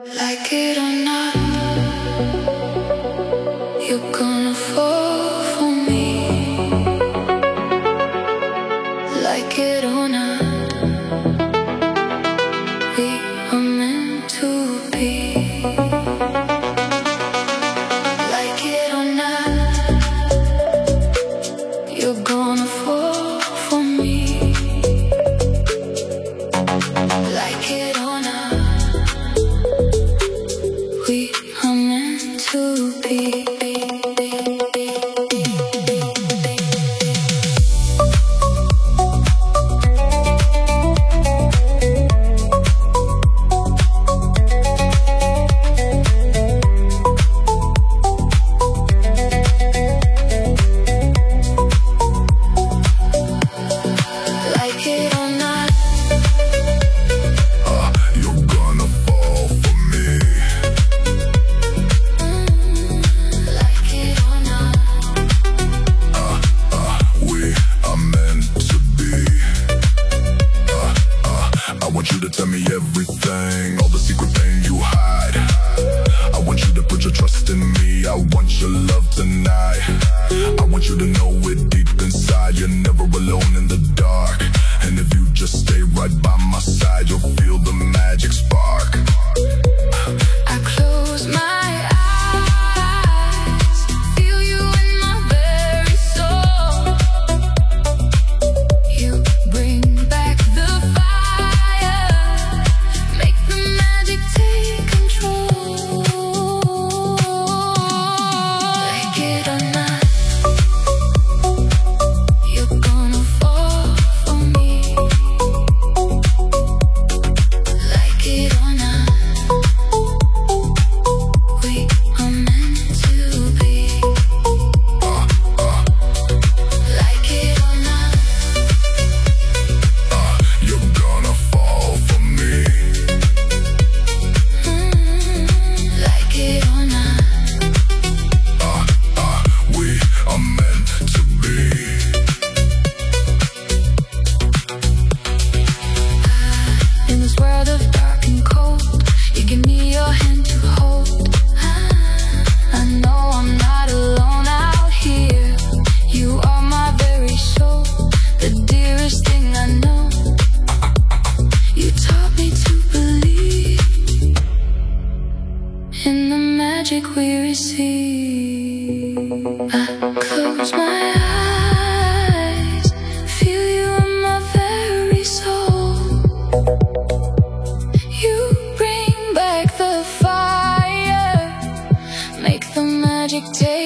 Like it or not, you're gonna fall for me. Like it or not, we are meant to be. Like it or not, you're gonna fall for me. Like it or not, we are meant to be. Like it or not, You're gonna fall for me. like it or not, We are meant to be. I want you to tell me everything, all the secret pain you hide. I want you to put your trust in me. I want your love tonight. I want you to know it deep inside. You're never alone in the dark. And if you just stay right by my side, you'll feel the magic spark. I close my eyes, feel you in my very soul. You bring back the fire, make the magic take control. Like it or not, you're gonna fall for me. Like it or not, we are meant to be. Like it or not, You're gonna fall for me. like it or not, We are meant to be. in this world of dark and cold, you give me your hand to hold. I know I'm not alone out here. You are my very soul, the dearest thing I know. You taught me to believe in the magic we receive. I close my eyes, feel you in my very soul. You bring back the fire, make the magic take